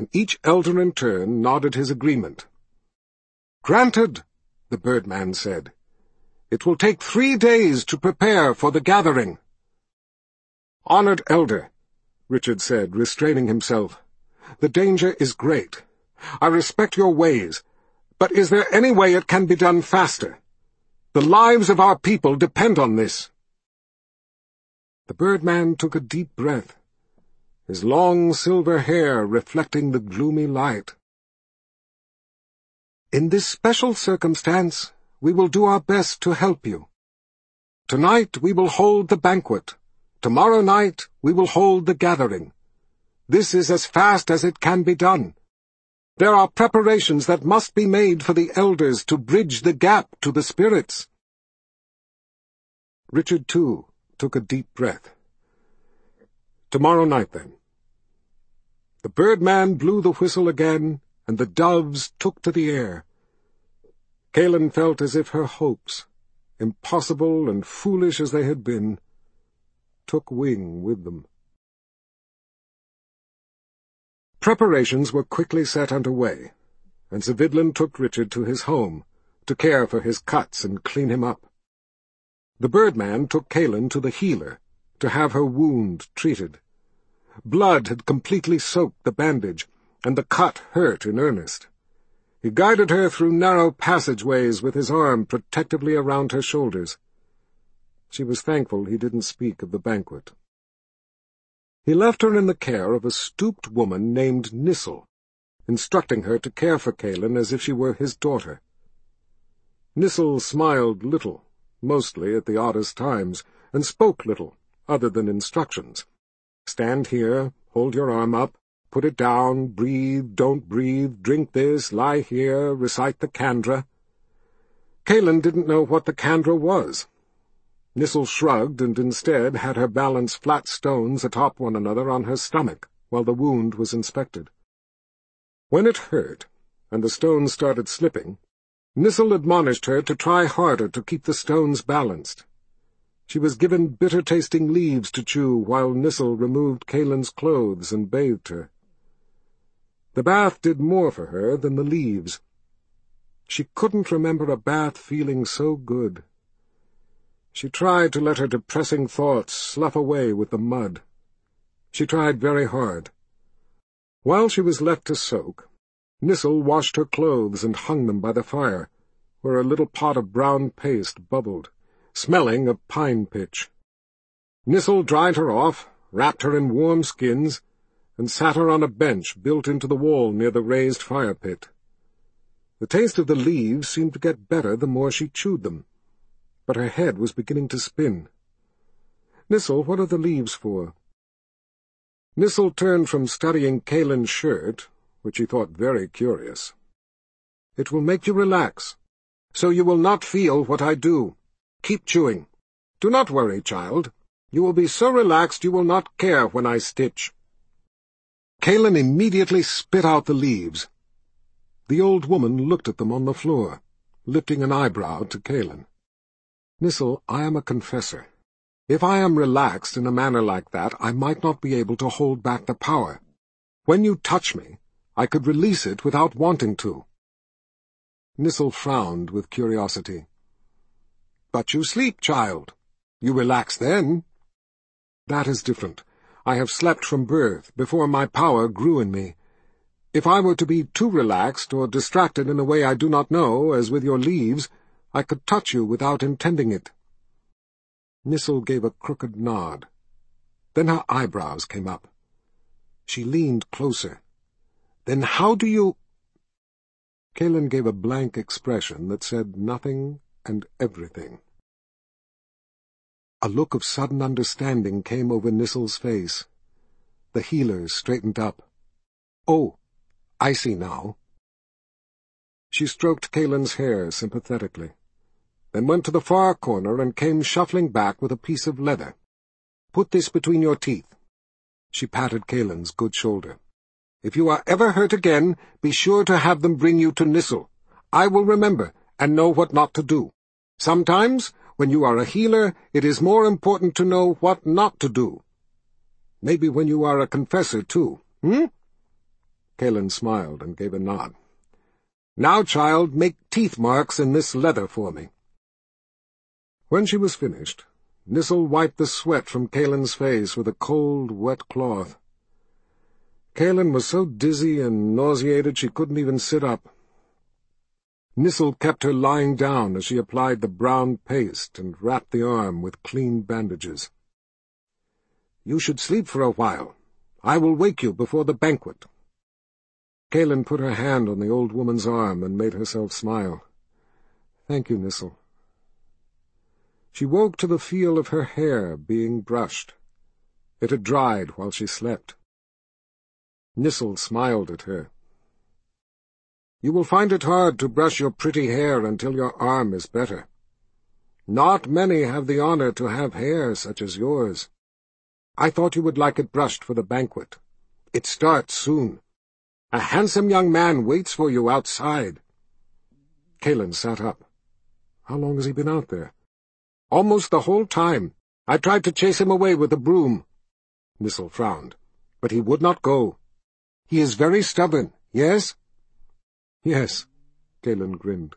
and each elder in turn nodded his agreement. "Granted," the Birdman said. "It will take 3 days to prepare for the gathering." "Honored elder," Richard said, restraining himself, "the danger is great. I respect your ways, but is there any way it can be done faster? The lives of our people depend on this." The Birdman took a deep breath, his long silver hair reflecting the gloomy light. "In this special circumstance, we will do our best to help you. Tonight we will hold the banquet. Tomorrow night we will hold the gathering. This is as fast as it can be done. There are preparations that must be made for the elders to bridge the gap to the spirits." Richard, too, took a deep breath. "Tomorrow night, then." The Birdman blew the whistle again, and the doves took to the air. Kalin felt as if her hopes, impossible and foolish as they had been, took wing with them. Preparations were quickly set under way, and Sir Vidlin took Richard to his home, to care for his cuts and clean him up. The Birdman took Kalin to the healer, to have her wound treated. Blood had completely soaked the bandage, and the cut hurt in earnest. He guided her through narrow passageways with his arm protectively around her shoulders. She was thankful he didn't speak of the banquet. He left her in the care of a stooped woman named Nissel, instructing her to care for Kalin as if she were his daughter. Nissel smiled little, mostly at the oddest times, and spoke little, other than instructions. "Stand here, hold your arm up, put it down, breathe, don't breathe, drink this, lie here, recite the Kandra." Kalin didn't know what the Kandra was. Nissel shrugged and instead had her balance flat stones atop one another on her stomach while the wound was inspected. When it hurt, and the stones started slipping, Nissel admonished her to try harder to keep the stones balanced. She was given bitter-tasting leaves to chew while Nissel removed Kalin's clothes and bathed her. The bath did more for her than the leaves. She couldn't remember a bath feeling so good. She tried to let her depressing thoughts slough away with the mud. She tried very hard. While she was left to soak, Nissel washed her clothes and hung them by the fire, where a little pot of brown paste bubbled, smelling of pine pitch. Nissel dried her off, wrapped her in warm skins, and sat her on a bench built into the wall near the raised fire pit. The taste of the leaves seemed to get better the more she chewed them, but her head was beginning to spin. "Nissel, what are the leaves for?" Nissel turned from studying Kalin's shirt, which he thought very curious. "It will make you relax, so you will not feel what I do. Keep chewing. Do not worry, child. You will be so relaxed you will not care when I stitch." Kalin immediately spit out the leaves. The old woman looked at them on the floor, lifting an eyebrow to Kalin. "Nissel, I am a confessor. If I am relaxed in a manner like that, I might not be able to hold back the power. When you touch me, I could release it without wanting to." Nissel frowned with curiosity. "But you sleep, child. You relax then." "That is different. I have slept from birth, before my power grew in me. If I were to be too relaxed or distracted in a way I do not know, as with your leaves, I could touch you without intending it." Nissel gave a crooked nod. Then her eyebrows came up. She leaned closer. "Then how do you—" Kalin gave a blank expression that said nothing and everything. A look of sudden understanding came over Nissel's face. The healer straightened up. "Oh, I see now." She stroked Kalin's hair sympathetically, then went to the far corner and came shuffling back with a piece of leather. "Put this between your teeth." She patted Kalin's good shoulder. "If you are ever hurt again, be sure to have them bring you to Nissel. I will remember and know what not to do. Sometimes, when you are a healer, it is more important to know what not to do. Maybe when you are a confessor, too, Kalin smiled and gave a nod. "Now, child, make teeth marks in this leather for me." When she was finished, Nissel wiped the sweat from Kalin's face with a cold, wet cloth. Kalin was so dizzy and nauseated she couldn't even sit up. Nissel kept her lying down as she applied the brown paste and wrapped the arm with clean bandages. "You should sleep for a while. I will wake you before the banquet." Kalin put her hand on the old woman's arm and made herself smile. "Thank you, Nissel." She woke to the feel of her hair being brushed. It had dried while she slept. Nissel smiled at her. "You will find it hard to brush your pretty hair until your arm is better. Not many have the honor to have hair such as yours. I thought you would like it brushed for the banquet. It starts soon. A handsome young man waits for you outside." Kalin sat up. "How long has he been out there?" "Almost the whole time. I tried to chase him away with a broom." Nissel frowned. "But he would not go. He is very stubborn, yes?" "Yes," Kalin grinned.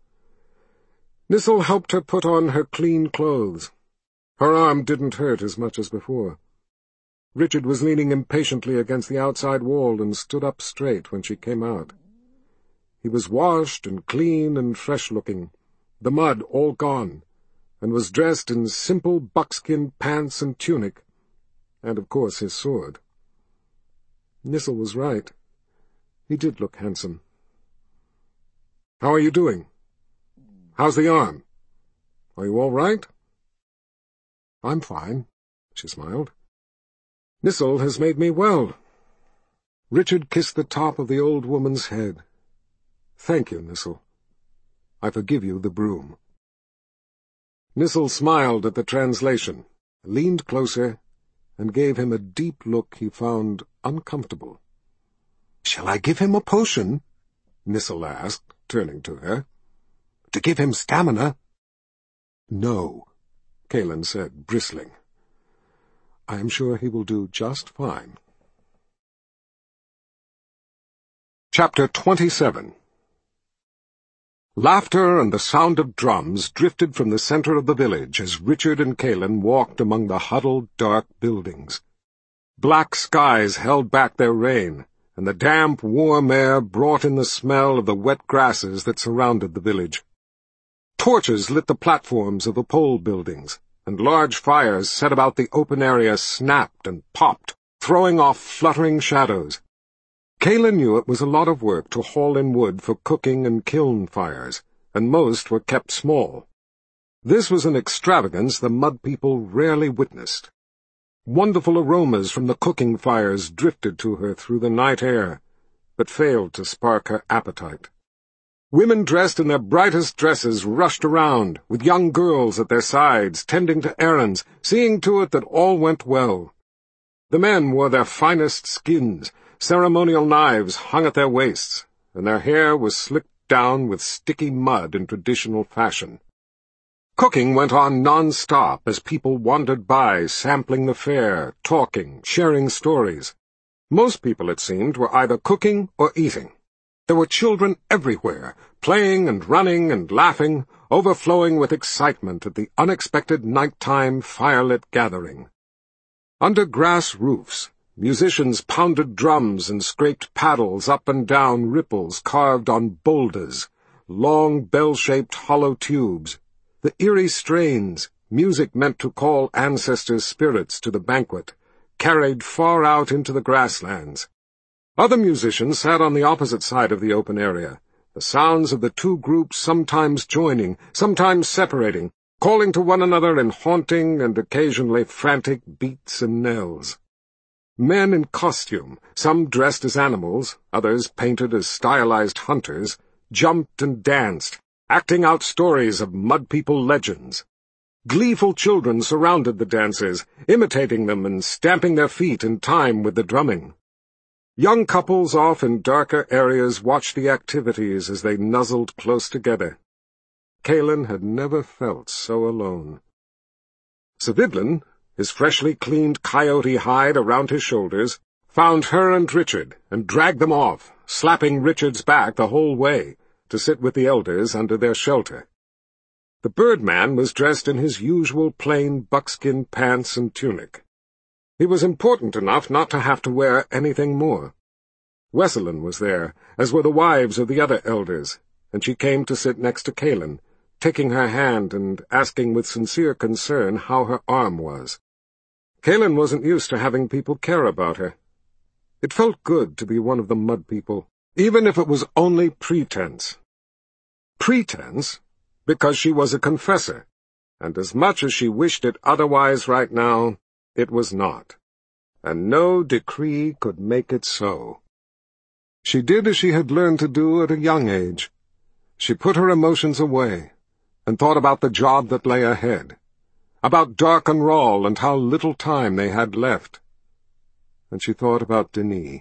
Nissel helped her put on her clean clothes. Her arm didn't hurt as much as before. Richard was leaning impatiently against the outside wall and stood up straight when she came out. He was washed and clean and fresh-looking, the mud all gone, and was dressed in simple buckskin pants and tunic, and, of course, his sword. Nissel was right. He did look handsome. "How are you doing? How's the arm? Are you all right?" "I'm fine," she smiled. "Nissel has made me well." Richard kissed the top of the old woman's head. "Thank you, Nissel. I forgive you the broom." Nissel smiled at the translation, leaned closer, and gave him a deep look he found uncomfortable. "Shall I give him a potion?" Nissel asked, turning to her. "To give him stamina?" "No," Kalin said, bristling. "I am sure he will do just fine." Chapter 27. Laughter and the sound of drums drifted from the center of the village as Richard and Kalin walked among the huddled, dark buildings. Black skies held back their rain, and the damp, warm air brought in the smell of the wet grasses that surrounded the village. Torches lit the platforms of the pole buildings, and large fires set about the open area snapped and popped, throwing off fluttering shadows. Kalin knew it was a lot of work to haul in wood for cooking and kiln fires, and most were kept small. This was an extravagance the mud people rarely witnessed. Wonderful aromas from the cooking fires drifted to her through the night air, but failed to spark her appetite. Women dressed in their brightest dresses rushed around, with young girls at their sides, tending to errands, seeing to it that all went well. The men wore their finest skins, ceremonial knives hung at their waists, and their hair was slicked down with sticky mud in traditional fashion. Cooking went on non-stop as people wandered by, sampling the fare, talking, sharing stories. Most people, it seemed, were either cooking or eating. There were children everywhere, playing and running and laughing, overflowing with excitement at the unexpected nighttime firelit gathering. Under grass roofs, musicians pounded drums and scraped paddles up and down ripples carved on boulders, long bell-shaped hollow tubes. The eerie strains, music meant to call ancestors' spirits to the banquet, carried far out into the grasslands. Other musicians sat on the opposite side of the open area, the sounds of the two groups sometimes joining, sometimes separating, calling to one another in haunting and occasionally frantic beats and knells. Men in costume, some dressed as animals, others painted as stylized hunters, jumped and danced, acting out stories of mud people legends. Gleeful children surrounded the dancers, imitating them and stamping their feet in time with the drumming. Young couples off in darker areas watched the activities as they nuzzled close together. Kalin had never felt so alone. Sir Vidlin, his freshly cleaned coyote hide around his shoulders, found her and Richard, and dragged them off, slapping Richard's back the whole way, to sit with the elders under their shelter. The Birdman was dressed in his usual plain buckskin pants and tunic. He was important enough not to have to wear anything more. Wesselin was there, as were the wives of the other elders, and she came to sit next to Kalin, taking her hand and asking with sincere concern how her arm was. Kalin wasn't used to having people care about her. It felt good to be one of the mud people, even if it was only pretense. Pretense, because she was a confessor, and as much as she wished it otherwise right now, it was not, and no decree could make it so. She did as she had learned to do at a young age. She put her emotions away, and thought about the job that lay ahead, about Dark and Rawl and how little time they had left. And she thought about Denis.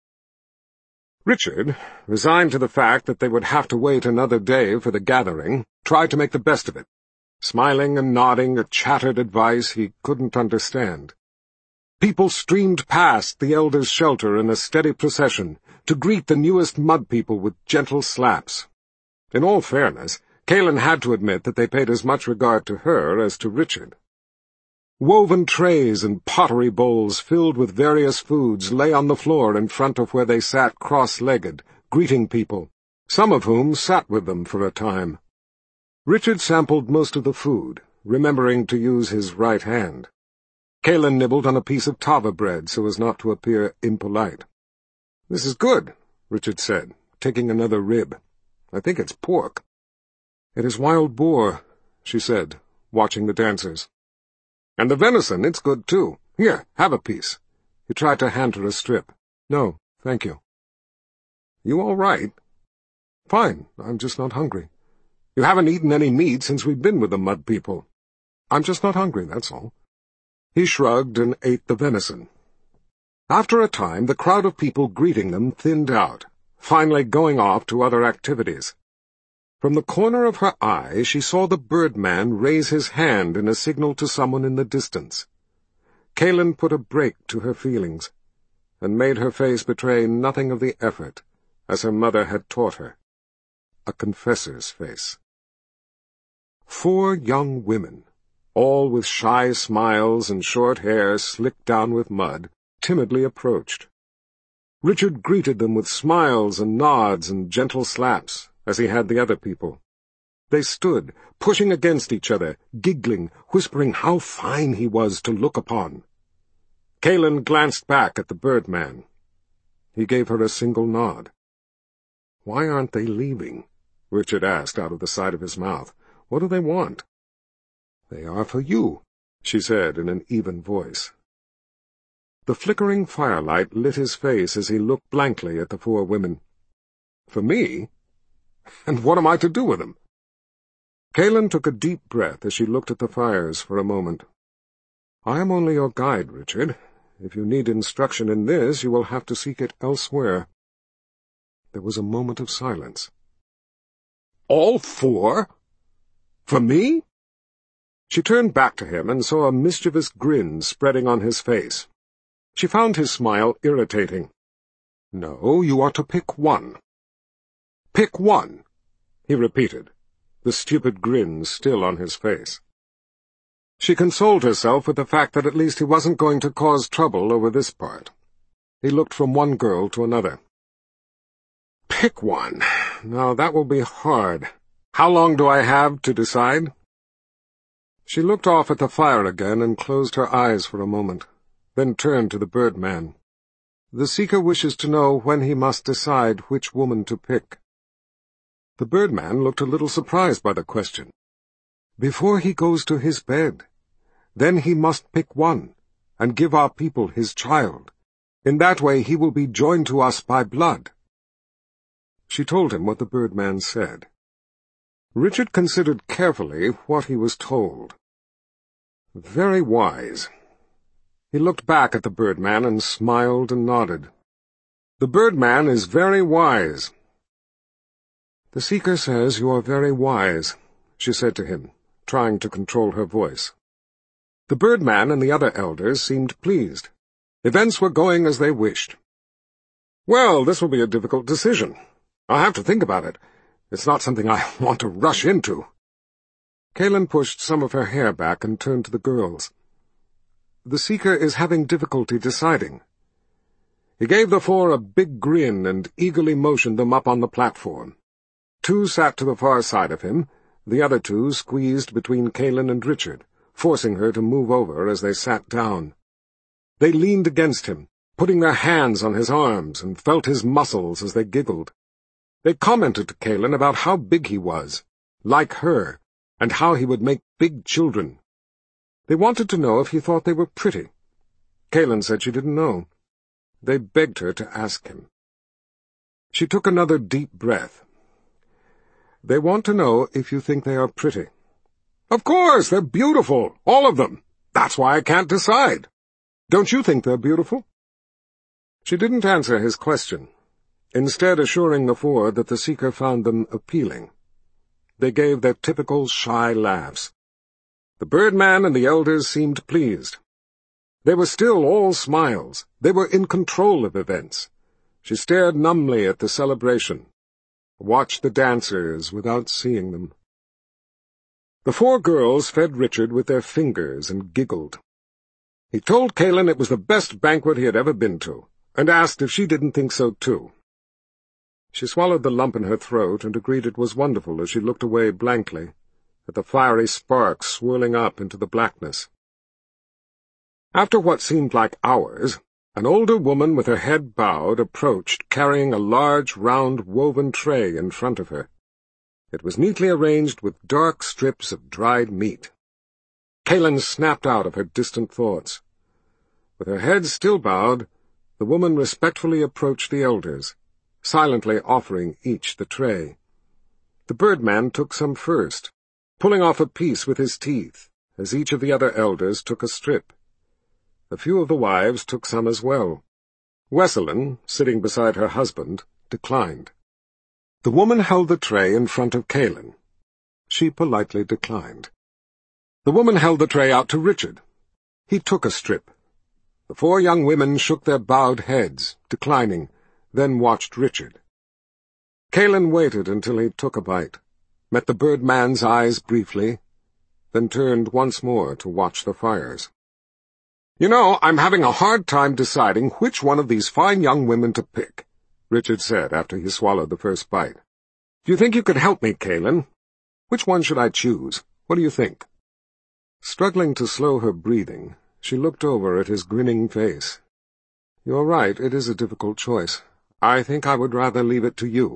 Richard, resigned to the fact that they would have to wait another day for the gathering, tried to make the best of it, smiling and nodding at chattered advice he couldn't understand. People streamed past the elders' shelter in a steady procession to greet the newest mud people with gentle slaps. In all fairness, Kalin had to admit that they paid as much regard to her as to Richard. Woven trays and pottery bowls filled with various foods lay on the floor in front of where they sat cross-legged, greeting people, some of whom sat with them for a time. Richard sampled most of the food, remembering to use his right hand. Kalin nibbled on a piece of tava bread so as not to appear impolite. "This is good," Richard said, taking another rib. "I think it's pork." "It is wild boar," she said, watching the dancers. "And the venison, it's good too. Here, have a piece." He tried to hand her a strip. "No, thank you." "You all right?" "Fine, I'm just not hungry." "You haven't eaten any meat since we've been with the mud people." "I'm just not hungry, that's all." He shrugged and ate the venison. After a time, the crowd of people greeting them thinned out, finally going off to other activities. From the corner of her eye, she saw the Birdman raise his hand in a signal to someone in the distance. Kalin put a brake to her feelings, and made her face betray nothing of the effort, as her mother had taught her. A confessor's face. 4 young women, all with shy smiles and short hair slicked down with mud, timidly approached. Richard greeted them with smiles and nods and gentle slaps, as he had the other people. They stood, pushing against each other, giggling, whispering how fine he was to look upon. Kalin glanced back at the Birdman. He gave her a single nod. "Why aren't they leaving?" Richard asked out of the side of his mouth. "What do they want?" "They are for you," she said in an even voice. The flickering firelight lit his face as he looked blankly at the 4 women. "For me? And what am I to do with them?" Kalin took a deep breath as she looked at the fires for a moment. "I am only your guide, Richard. If you need instruction in this, you will have to seek it elsewhere." There was a moment of silence. "All 4? For me?" She turned back to him and saw a mischievous grin spreading on his face. She found his smile irritating. "No, you are to pick one." "Pick one," he repeated, the stupid grin still on his face. She consoled herself with the fact that at least he wasn't going to cause trouble over this part. He looked from one girl to another. "Pick one. Now that will be hard. How long do I have to decide?" She looked off at the fire again and closed her eyes for a moment, then turned to the Birdman. "The Seeker wishes to know when he must decide which woman to pick." The Birdman looked a little surprised by the question. "Before he goes to his bed. Then he must pick one, and give our people his child. In that way he will be joined to us by blood." She told him what the Birdman said. Richard considered carefully what he was told. Very wise. He looked back at the Birdman and smiled and nodded. "The Birdman is very wise." "The Seeker says you are very wise," she said to him, trying to control her voice. The Birdman and the other elders seemed pleased. Events were going as they wished. "Well, this will be a difficult decision. I'll have to think about it. It's not something I want to rush into." Kaelin pushed some of her hair back and turned to the girls. "The Seeker is having difficulty deciding." He gave the four a big grin and eagerly motioned them up on the platform. 2 sat to the far side of him, the other 2 squeezed between Kaelin and Richard, forcing her to move over as they sat down. They leaned against him, putting their hands on his arms, and felt his muscles as they giggled. They commented to Kaelin about how big he was, like her, and how he would make big children. They wanted to know if he thought they were pretty. Kaelin said she didn't know. They begged her to ask him. She took another deep breath. "They want to know if you think they are pretty." "Of course, they're beautiful, all of them. That's why I can't decide. Don't you think they're beautiful?" She didn't answer his question, instead assuring the four that the Seeker found them appealing. They gave their typical shy laughs. The Birdman and the elders seemed pleased. They were still all smiles. They were in control of events. She stared numbly at the celebration, watched the dancers without seeing them. The 4 girls fed Richard with their fingers and giggled. He told Kaelin it was the best banquet he had ever been to, and asked if she didn't think so too. She swallowed the lump in her throat and agreed it was wonderful as she looked away blankly at the fiery sparks swirling up into the blackness. After what seemed like hours, an older woman with her head bowed approached, carrying a large, round, woven tray in front of her. It was neatly arranged with dark strips of dried meat. Kaelin snapped out of her distant thoughts. With her head still bowed, the woman respectfully approached the elders, silently offering each the tray. The Birdman took some first, pulling off a piece with his teeth, as each of the other elders took a strip. A few of the wives took some as well. Wesselin, sitting beside her husband, declined. The woman held the tray in front of Kaelin. She politely declined. The woman held the tray out to Richard. He took a strip. The 4 young women shook their bowed heads, declining, then watched Richard. Kaelin waited until he took a bite, met the Birdman's eyes briefly, then turned once more to watch the fires. "You know, I'm having a hard time deciding which one of these fine young women to pick," Richard said after he swallowed the first bite. "Do you think you could help me, Kaelin? Which one should I choose? What do you think?" Struggling to slow her breathing, she looked over at his grinning face. "You're right, it is a difficult choice. I think I would rather leave it to you."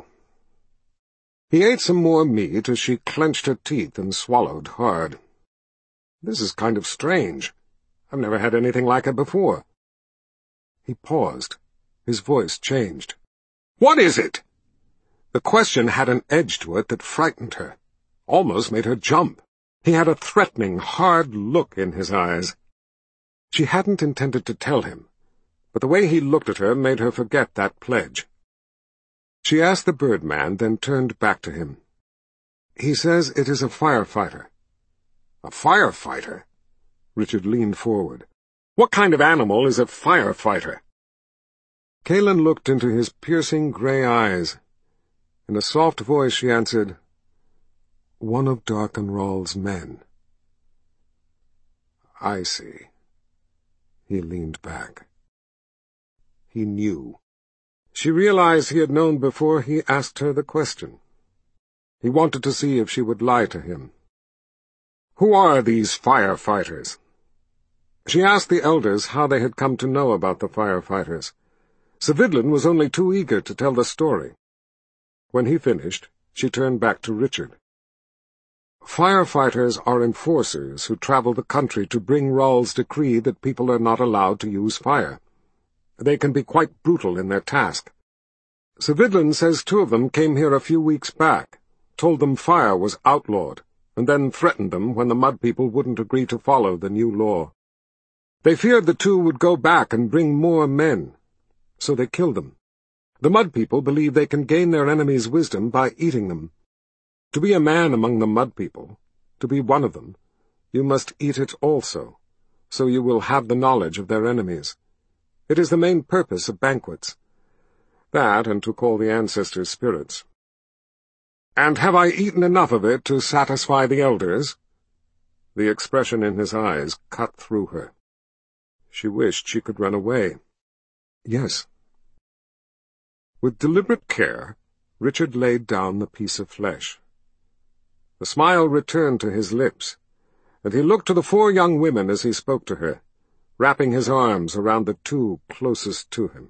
He ate some more meat as she clenched her teeth and swallowed hard. "This is kind of strange. I've never had anything like it before." He paused. His voice changed. "What is it?" The question had an edge to it that frightened her, almost made her jump. He had a threatening, hard look in his eyes. She hadn't intended to tell him, but the way he looked at her made her forget that pledge. She asked the Birdman, then turned back to him. "He says it is a firefighter." "A firefighter?" Richard leaned forward. "What kind of animal is a firefighter?" Kaelin looked into his piercing gray eyes. In a soft voice she answered, "One of Darkenral's men." "I see." He leaned back. He knew. She realized he had known before he asked her the question. He wanted to see if she would lie to him. "Who are these firefighters?" She asked the elders how they had come to know about the firefighters. Savidlin was only too eager to tell the story. When he finished, she turned back to Richard. "Firefighters are enforcers who travel the country to bring Ral's decree that people are not allowed to use fire. They can be quite brutal in their task. Savidlin says 2 of them came here a few weeks back, told them fire was outlawed, and then threatened them when the Mud People wouldn't agree to follow the new law. They feared the 2 would go back and bring more men, so they killed them. The Mud People believe they can gain their enemies' wisdom by eating them. To be a man among the Mud People, to be one of them, you must eat it also, so you will have the knowledge of their enemies. It is the main purpose of banquets. That, and to call the ancestors' spirits. "And have I eaten enough of it to satisfy the elders?" The expression in his eyes cut through her. She wished she could run away. "Yes." With deliberate care, Richard laid down the piece of flesh. The smile returned to his lips, and he looked to the 4 young women as he spoke to her, wrapping his arms around the 2 closest to him.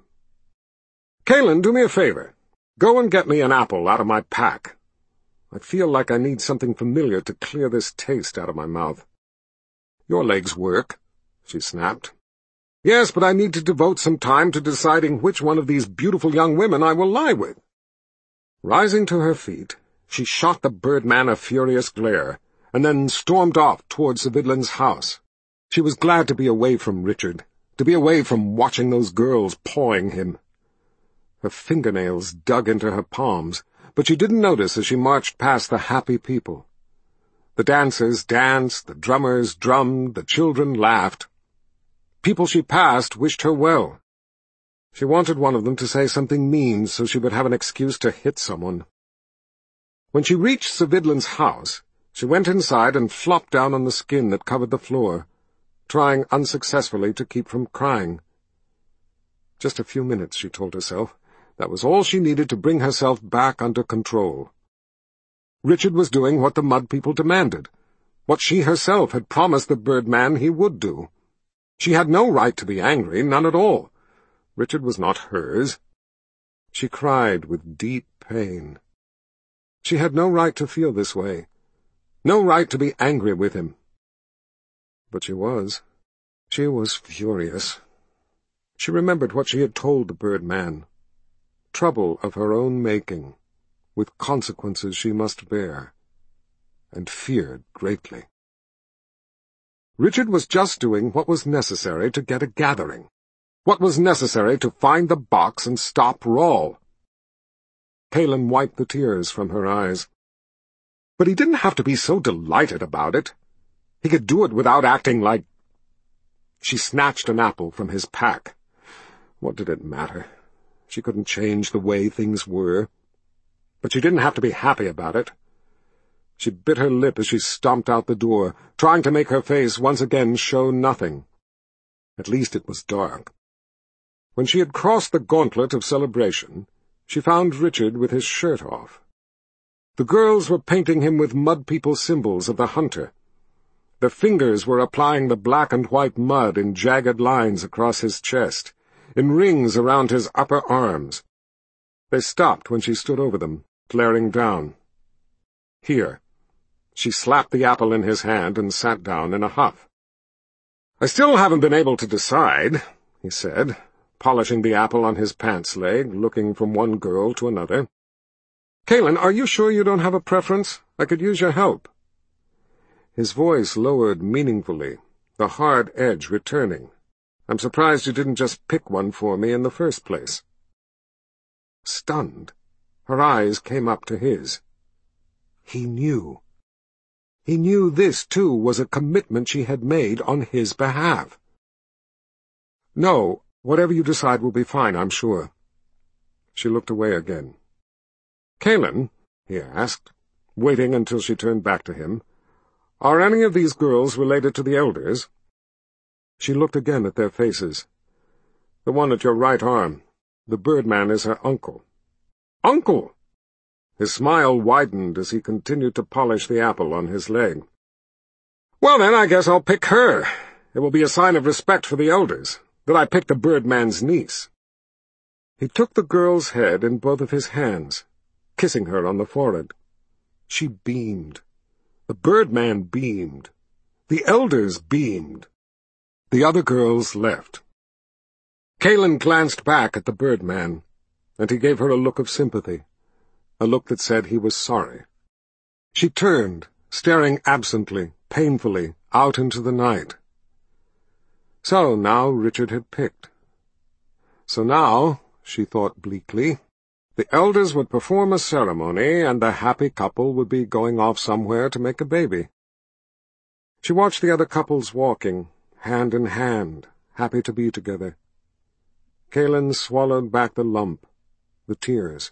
"Kalin, do me a favor. Go and get me an apple out of my pack. I feel like I need something familiar to clear this taste out of my mouth." "Your legs work," she snapped. "Yes, but I need to devote some time to deciding which one of these beautiful young women I will lie with." Rising to her feet, she shot the birdman a furious glare, and then stormed off towards Savidlin's house. She was glad to be away from Richard, to be away from watching those girls pawing him. Her fingernails dug into her palms, but she didn't notice as she marched past the happy people. The dancers danced, the drummers drummed, the children laughed. People she passed wished her well. She wanted one of them to say something mean so she would have an excuse to hit someone. When she reached Savidlin's house, she went inside and flopped down on the skin that covered the floor, trying unsuccessfully to keep from crying. Just a few minutes, she told herself. That was all she needed to bring herself back under control. Richard was doing what the mud people demanded, what she herself had promised the birdman he would do. She had no right to be angry, none at all. Richard was not hers. She cried with deep pain. She had no right to feel this way, no right to be angry with him. But she was. She was furious. She remembered what she had told the birdman. Trouble of her own making, with consequences she must bear, and feared greatly. Richard was just doing what was necessary to get a gathering, what was necessary to find the box and stop Rawl. Kalin wiped the tears from her eyes. But he didn't have to be so delighted about it. He could do it without acting like— She snatched an apple from his pack. What did it matter? She couldn't change the way things were. But she didn't have to be happy about it. She bit her lip as she stomped out the door, trying to make her face once again show nothing. At least it was dark. When she had crossed the gauntlet of celebration, she found Richard with his shirt off. The girls were painting him with mud people symbols of the hunter. Their fingers were applying the black and white mud in jagged lines across his chest, in rings around his upper arms. They stopped when she stood over them, glaring down. "Here." She slapped the apple in his hand and sat down in a huff. "I still haven't been able to decide," he said, polishing the apple on his pants leg, looking from one girl to another. "Kalin, are you sure you don't have a preference? I could use your help." His voice lowered meaningfully, the hard edge returning. "I'm surprised you didn't just pick one for me in the first place." Stunned, her eyes came up to his. He knew. He knew this, too, was a commitment she had made on his behalf. "No, whatever you decide will be fine, I'm sure." She looked away again. "Kalin," he asked, waiting until she turned back to him, "are any of these girls related to the elders?" She looked again at their faces. "The one at your right arm. The birdman is her uncle." "Uncle!" His smile widened as he continued to polish the apple on his leg. "Well, then, I guess I'll pick her. It will be a sign of respect for the elders, that I picked the birdman's niece." He took the girl's head in both of his hands, kissing her on the forehead. She beamed. The birdman beamed. The elders beamed. The other girls left. Kalin glanced back at the birdman, and he gave her a look of sympathy, a look that said he was sorry. She turned, staring absently, painfully, out into the night. So now Richard had picked. So now, she thought bleakly, the elders would perform a ceremony, and the happy couple would be going off somewhere to make a baby. She watched the other couples walking, hand in hand, happy to be together. Kaelin swallowed back the lump, the tears.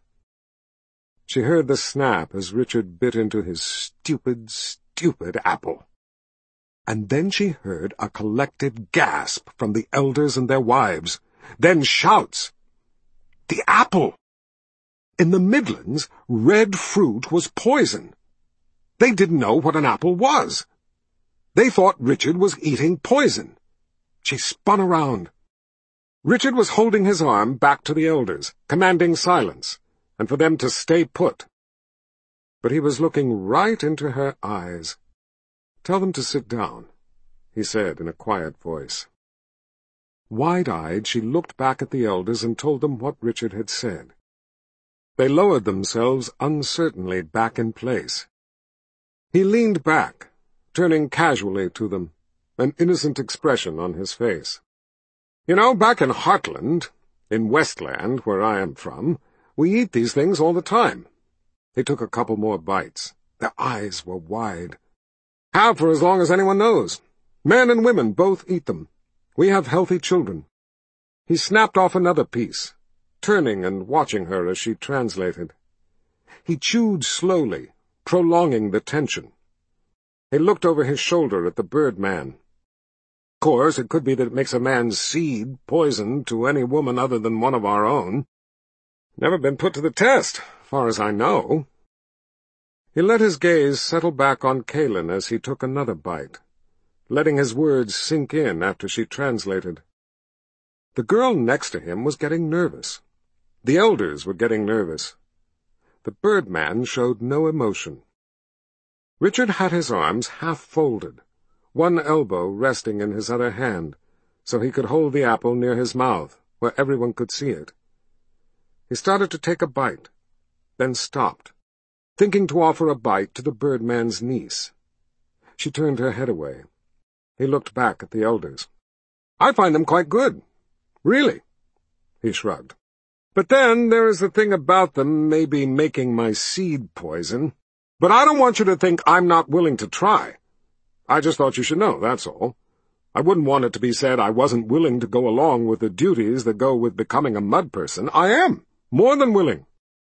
She heard the snap as Richard bit into his stupid, stupid apple. And then she heard a collective gasp from the elders and their wives, then shouts. The apple! In the Midlands, red fruit was poison. They didn't know what an apple was. They thought Richard was eating poison. She spun around. Richard was holding his arm back to the elders, commanding silence, and for them to stay put. But he was looking right into her eyes. "Tell them to sit down," he said in a quiet voice. Wide-eyed, she looked back at the elders and told them what Richard had said. They lowered themselves uncertainly back in place. He leaned back, turning casually to them, an innocent expression on his face. "You know, back in Heartland, in Westland, where I am from, we eat these things all the time." He took a couple more bites. Their eyes were wide. "Have for as long as anyone knows. Men and women both eat them. We have healthy children." He snapped off another piece, turning and watching her as she translated. He chewed slowly, prolonging the tension. He looked over his shoulder at the Birdman. "Of course, it could be that it makes a man's seed poison to any woman other than one of our own. Never been put to the test, far as I know." He let his gaze settle back on Kaelin as he took another bite, letting his words sink in after she translated. The girl next to him was getting nervous. The elders were getting nervous. The Birdman showed no emotion. Richard had his arms half-folded, one elbow resting in his other hand, so he could hold the apple near his mouth, where everyone could see it. He started to take a bite, then stopped, thinking to offer a bite to the Birdman's niece. She turned her head away. He looked back at the elders. "I find them quite good. Really," he shrugged. "But then there is the thing about them maybe making my seed poison. But I don't want you to think I'm not willing to try. I just thought you should know, that's all. I wouldn't want it to be said I wasn't willing to go along with the duties that go with becoming a mud person. I am, more than willing."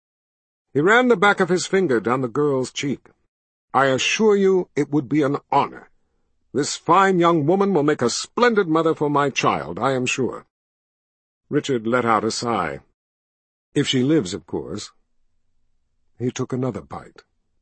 He ran the back of his finger down the girl's cheek. "I assure you it would be an honor. This fine young woman will make a splendid mother for my child, I am sure." Richard let out a sigh. "If she lives, of course." He took another bite.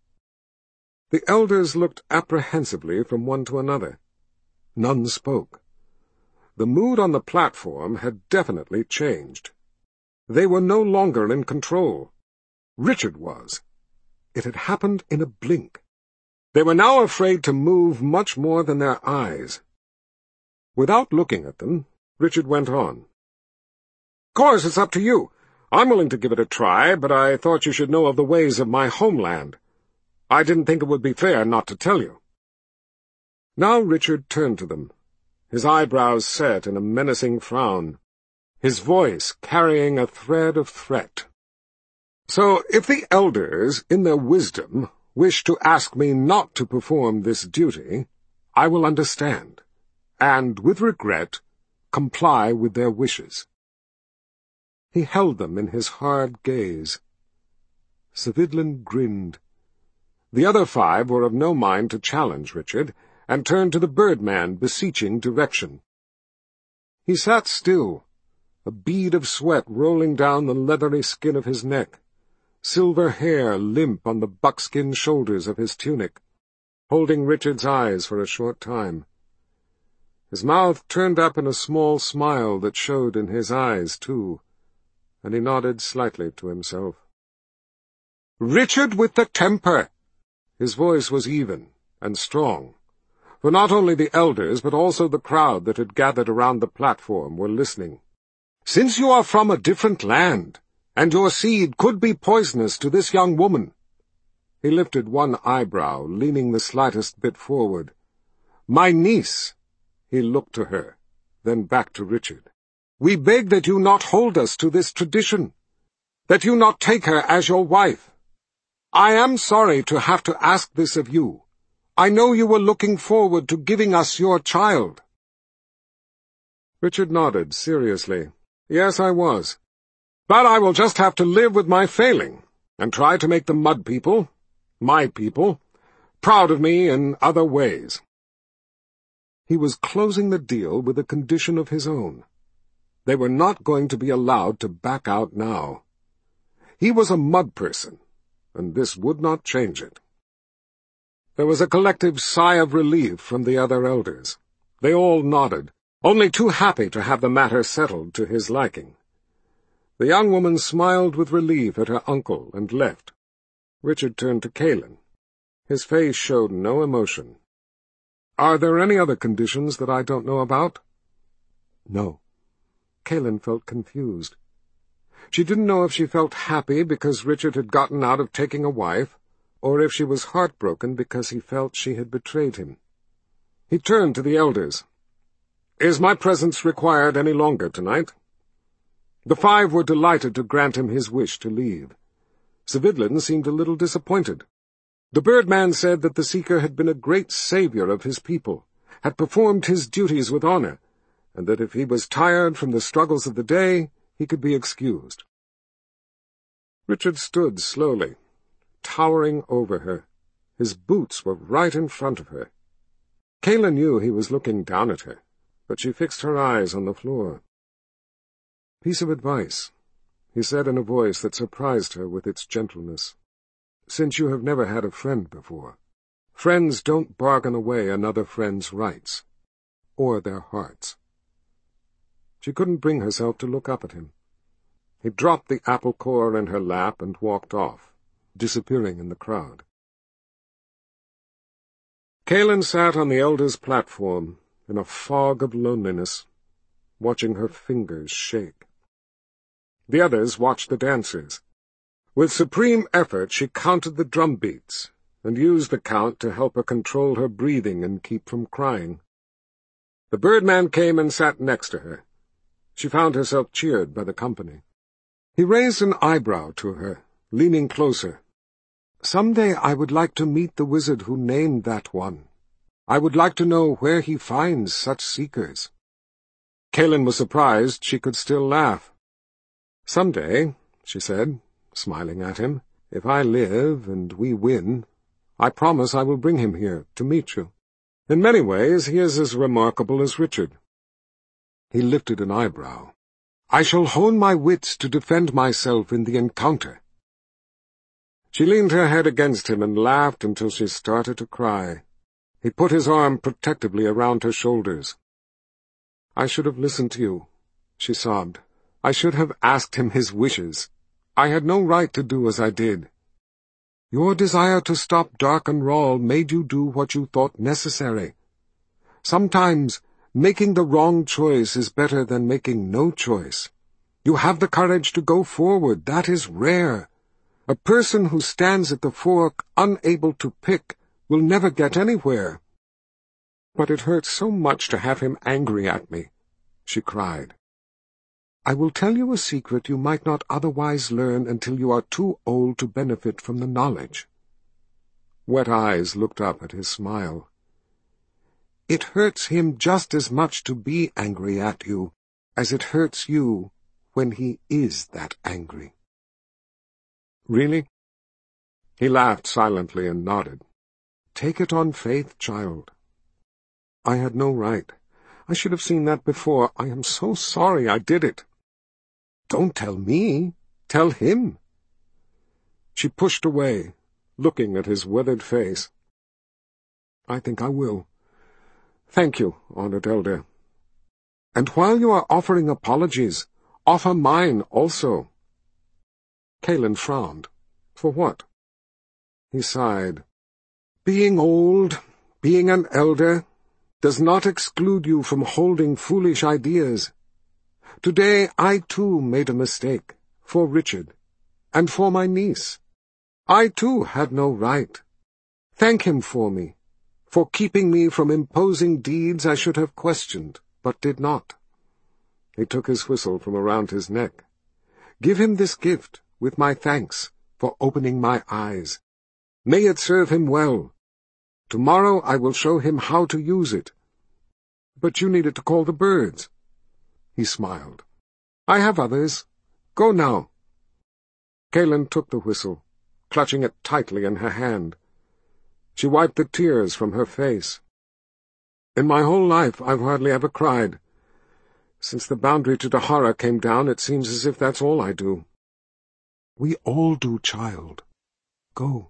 The elders looked apprehensively from one to another. None spoke. The mood on the platform had definitely changed. They were no longer in control. Richard was. It had happened in a blink. They were now afraid to move much more than their eyes. Without looking at them, Richard went on. "Of course, it's up to you. I'm willing to give it a try, but I thought you should know of the ways of my homeland. I didn't think it would be fair not to tell you." Now Richard turned to them, his eyebrows set in a menacing frown, his voice carrying a thread of threat. "So if the elders, in their wisdom, wish to ask me not to perform this duty, I will understand, and, with regret, comply with their wishes." He held them in his hard gaze. Savidlin grinned. The other 5 were of no mind to challenge Richard, and turned to the Birdman, beseeching direction. He sat still, a bead of sweat rolling down the leathery skin of his neck, silver hair limp on the buckskin shoulders of his tunic, holding Richard's eyes for a short time. His mouth turned up in a small smile that showed in his eyes, too, and he nodded slightly to himself. "Richard with the temper!" His voice was even and strong, for not only the elders but also the crowd that had gathered around the platform were listening. "Since you are from a different land, and your seed could be poisonous to this young woman—" He lifted one eyebrow, leaning the slightest bit forward. "My niece," he looked to her, then back to Richard. "We beg that you not hold us to this tradition, that you not take her as your wife. I am sorry to have to ask this of you. I know you were looking forward to giving us your child." Richard nodded seriously. Yes, I was. But I will just have to live with my failing, and try to make the Mud People, my people, proud of me in other ways. He was closing the deal with a condition of his own. They were not going to be allowed to back out now. He was a mud person, and this would not change it. There was a collective sigh of relief from the other elders. They all nodded, only too happy to have the matter settled to his liking. The young woman smiled with relief at her uncle and left. Richard turned to Kalin. His face showed no emotion. "Are there any other conditions that I don't know about?" "No." Kalin felt confused. She didn't know if she felt happy because Richard had gotten out of taking a wife, or if she was heartbroken because he felt she had betrayed him. He turned to the elders. "Is my presence required any longer tonight?" The 5 were delighted to grant him his wish to leave. Savidlin seemed a little disappointed. The Birdman said that the Seeker had been a great savior of his people, had performed his duties with honor, and that if he was tired from the struggles of the day, he could be excused. Richard stood slowly, towering over her. His boots were right in front of her. Kayla knew he was looking down at her, but she fixed her eyes on the floor. "Piece of advice," he said in a voice that surprised her with its gentleness. "Since you have never had a friend before, friends don't bargain away another friend's rights, or their hearts." She couldn't bring herself to look up at him. He dropped the apple core in her lap and walked off, disappearing in the crowd. Kalin sat on the elder's platform in a fog of loneliness, watching her fingers shake. The others watched the dancers. With supreme effort she counted the drum beats, and used the count to help her control her breathing and keep from crying. The Birdman came and sat next to her. She found herself cheered by the company. He raised an eyebrow to her, leaning closer. "Someday I would like to meet the wizard who named that one. I would like to know where he finds such seekers." Kalin was surprised she could still laugh. "Someday," she said, smiling at him, "if I live and we win, I promise I will bring him here to meet you. In many ways he is as remarkable as Richard." He lifted an eyebrow. "I shall hone my wits to defend myself in the encounter." She leaned her head against him and laughed until she started to cry. He put his arm protectively around her shoulders. "I should have listened to you," she sobbed. "I should have asked him his wishes. I had no right to do as I did. Your desire to stop Dark and Rahl made you do what you thought necessary. Sometimes making the wrong choice is better than making no choice. You have the courage to go forward. That is rare. A person who stands at the fork, unable to pick, will never get anywhere." "But it hurts so much to have him angry at me," she cried. "I will tell you a secret you might not otherwise learn until you are too old to benefit from the knowledge." Wet eyes looked up at his smile. "It hurts him just as much to be angry at you as it hurts you when he is that angry." "Really?" He laughed silently and nodded. "Take it on faith, child." "I had no right. I should have seen that before. I am so sorry I did it." "Don't tell me. Tell him." She pushed away, looking at his weathered face. "I think I will. Thank you, honored elder. And while you are offering apologies, offer mine also." Kalin frowned. "For what?" He sighed. "Being old, being an elder, does not exclude you from holding foolish ideas. Today I too made a mistake, for Richard, and for my niece. I too had no right. Thank him for me, for keeping me from imposing deeds I should have questioned, but did not." He took his whistle from around his neck. "Give him this gift, with my thanks, for opening my eyes. May it serve him well. Tomorrow I will show him how to use it." "But you needed to call the birds." He smiled. I have others. Go now." Kaelin took the whistle, clutching it tightly in her hand. She wiped the tears from her face. "In my whole life I've hardly ever cried. Since the boundary to Dahara came down, it seems as if that's all I do." "We all do, child. Go."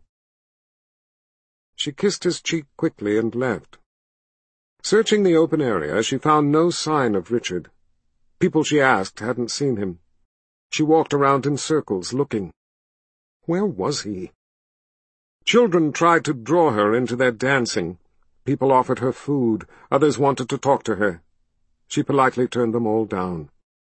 She kissed his cheek quickly and left. Searching the open area, she found no sign of Richard. People she asked hadn't seen him. She walked around in circles, looking. Where was he? Children tried to draw her into their dancing. People offered her food. Others wanted to talk to her. She politely turned them all down.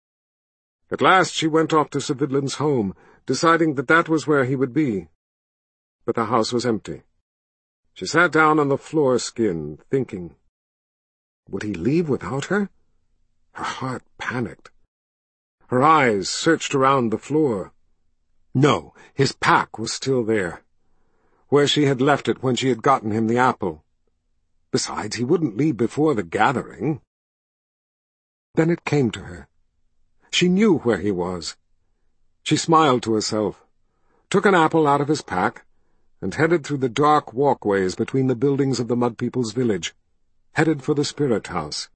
At last she went off to Sir Vidlin's home, deciding that that was where he would be. But the house was empty. She sat down on the floor skin, thinking. Would he leave without her? Her heart panicked. Her eyes searched around the floor. No, his pack was still there, where she had left it when she had gotten him the apple. Besides, he wouldn't leave before the gathering. Then it came to her. She knew where he was. She smiled to herself, took an apple out of his pack, and headed through the dark walkways between the buildings of the Mud People's village, headed for the spirit house.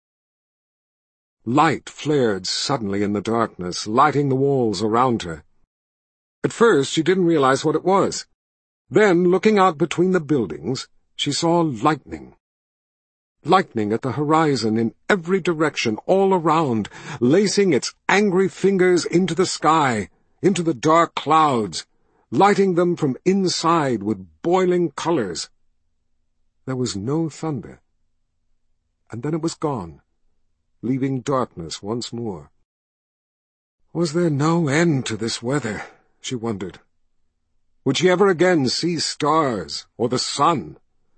Light flared suddenly in the darkness, lighting the walls around her. At first she didn't realize what it was. Then, looking out between the buildings, she saw lightning. Lightning at the horizon in every direction, all around, lacing its angry fingers into the sky, into the dark clouds, lighting them from inside with boiling colors. There was no thunder. And then it was gone, leaving darkness once more. Was there no end to this weather? She wondered. Would she ever again see stars, or the sun?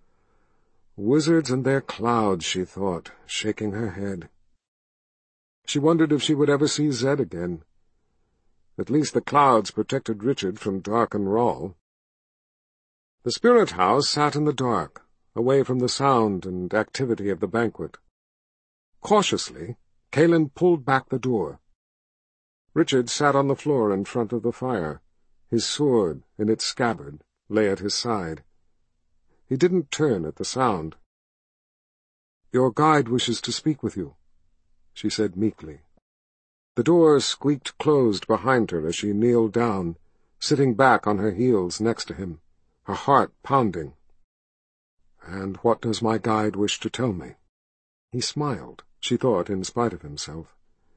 Wizards and their clouds, she thought, shaking her head. She wondered if she would ever see Zed again. At least the clouds protected Richard from Dark and Rawl. The spirit house sat in the dark, away from the sound and activity of the banquet. Cautiously, Kaelin pulled back the door. Richard sat on the floor in front of the fire. His sword, in its scabbard, lay at his side. He didn't turn at the sound. "Your guide wishes to speak with you," she said meekly. The door squeaked closed behind her as she kneeled down, sitting back on her heels next to him, her heart pounding. "And what does my guide wish to tell me?" He smiled, she thought, in spite of himself.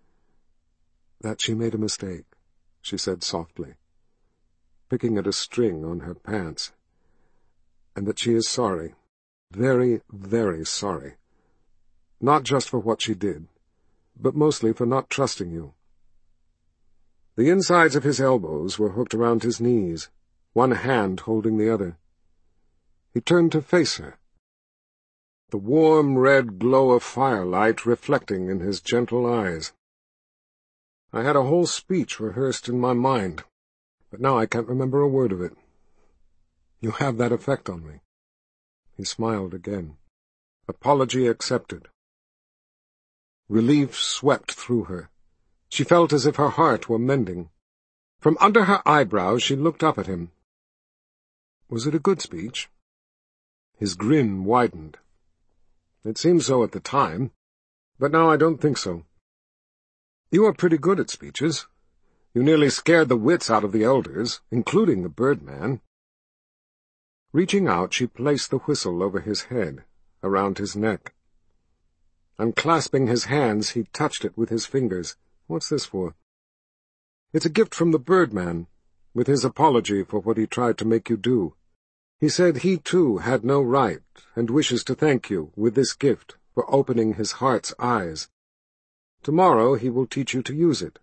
"That she made a mistake," she said softly, picking at a string on her pants. "And that she is sorry, very, very sorry. Not just for what she did, but mostly for not trusting you." The insides of his elbows were hooked around his knees, one hand holding the other. He turned to face her, the warm red glow of firelight reflecting in his gentle eyes. "I had a whole speech rehearsed in my mind, but now I can't remember a word of it. You have that effect on me." He smiled again. Apology accepted. Relief swept through her. She felt as if her heart were mending. From under her eyebrows she looked up at him. "Was it a good speech?" His grin widened. "It seemed so at the time, but now I don't think so. You are pretty good at speeches. You nearly scared the wits out of the elders, including the Birdman." Reaching out, she placed the whistle over his head, around his neck. Unclasping his hands, he touched it with his fingers. "What's this for?" "It's a gift from the Birdman, with his apology for what he tried to make you do. He said he, too, had no right, and wishes to thank you, with this gift, for opening his heart's eyes. Tomorrow he will teach you to use it."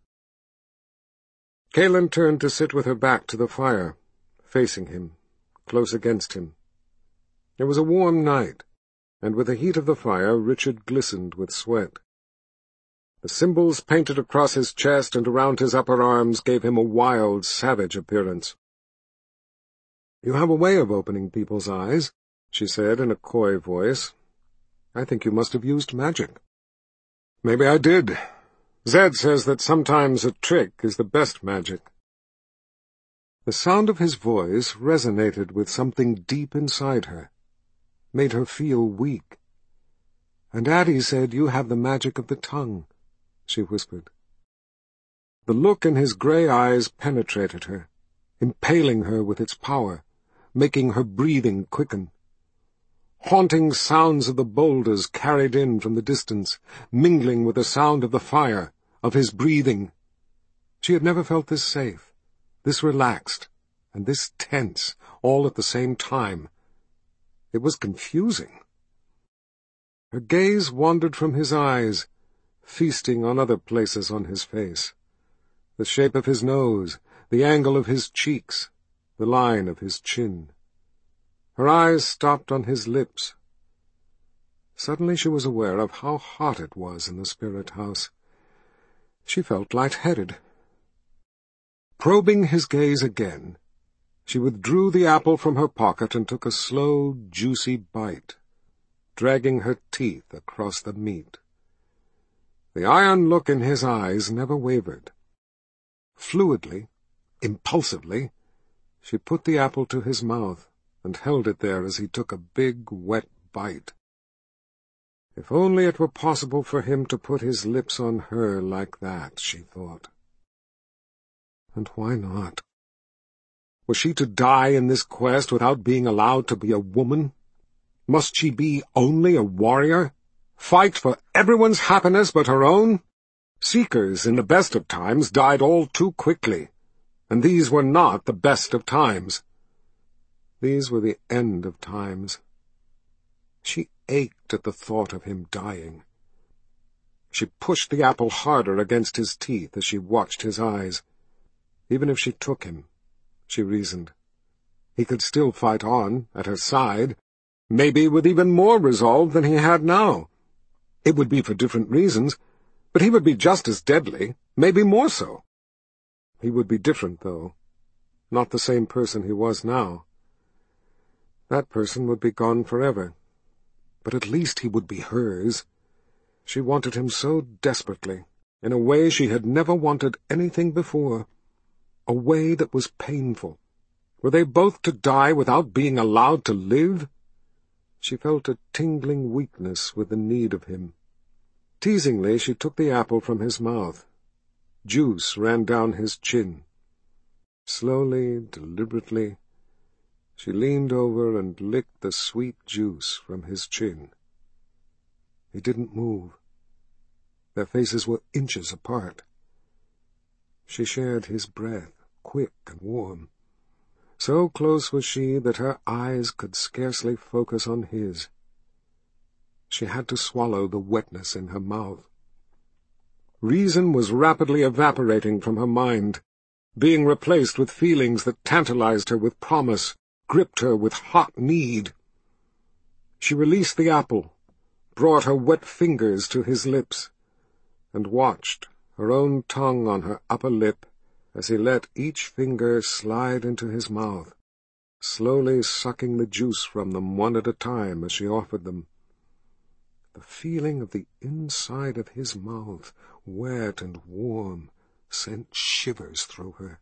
Kaelin turned to sit with her back to the fire, facing him, close against him. It was a warm night, and with the heat of the fire Richard glistened with sweat. The symbols painted across his chest and around his upper arms gave him a wild, savage appearance. "You have a way of opening people's eyes," she said in a coy voice. "I think you must have used magic." "Maybe I did, Zed says that sometimes a trick is the best magic. The sound of his voice resonated with something deep inside her, made her feel weak. "And Addie said you have the magic of the tongue," she whispered. The look in his grey eyes penetrated her, impaling her with its power, making her breathing quicken. Haunting sounds of the boulders carried in from the distance, mingling with the sound of the fire, of his breathing. She had never felt this safe, this relaxed, and this tense, all at the same time. It was confusing. Her gaze wandered from his eyes, feasting on other places on his face. The shape of his nose, the angle of his cheeks, the line of his chin. Her eyes stopped on his lips. Suddenly she was aware of how hot it was in the spirit house. She felt light-headed. Probing his gaze again, she withdrew the apple from her pocket and took a slow, juicy bite, dragging her teeth across the meat. The iron look in his eyes never wavered. Fluidly, impulsively, she put the apple to his mouth and held it there as he took a big, wet bite. If only it were possible for him to put his lips on her like that, she thought. And why not? Was she to die in this quest without being allowed to be a woman? Must she be only a warrior? Fight for everyone's happiness but her own? Seekers in the best of times died all too quickly, and these were not the best of times. These were the end of times. She ached at the thought of him dying. She pushed the apple harder against his teeth as she watched his eyes. Even if she took him, she reasoned, he could still fight on, at her side, maybe with even more resolve than he had now. It would be for different reasons, but he would be just as deadly, maybe more so. He would be different, though, not the same person he was now. That person would be gone forever, but at least he would be hers. She wanted him so desperately, in a way she had never wanted anything before, a way that was painful. Were they both to die without being allowed to live? She felt a tingling weakness with the need of him. Teasingly, she took the apple from his mouth. Juice ran down his chin. Slowly, deliberately, she leaned over and licked the sweet juice from his chin. He didn't move. Their faces were inches apart. She shared his breath, quick and warm. So close was she that her eyes could scarcely focus on his. She had to swallow the wetness in her mouth. Reason was rapidly evaporating from her mind, being replaced with feelings that tantalized her with promise, gripped her with hot need. She released the apple, brought her wet fingers to his lips, and watched, her own tongue on her upper lip, as he let each finger slide into his mouth, slowly sucking the juice from them one at a time as she offered them. The feeling of the inside of his mouth, wet and warm, sent shivers through her.